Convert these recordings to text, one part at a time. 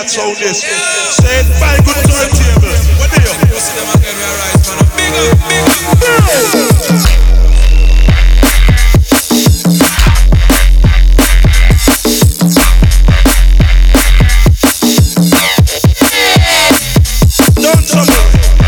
sound this. Say it by good turntable. What do you? You see them again, we are right, man. Big up, big up. Don't trouble.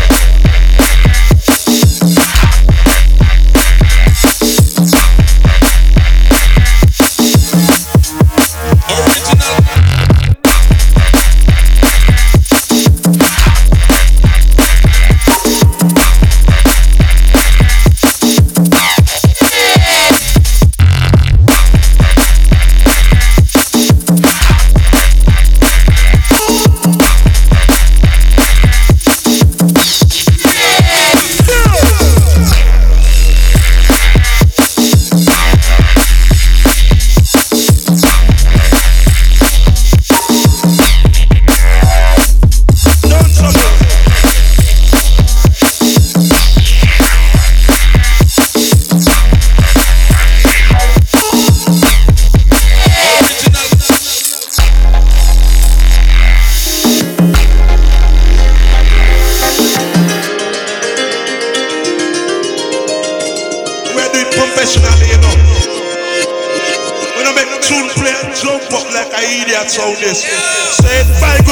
Professionally, you know. When I make tune play and jump up like an idiot sound this. Say it by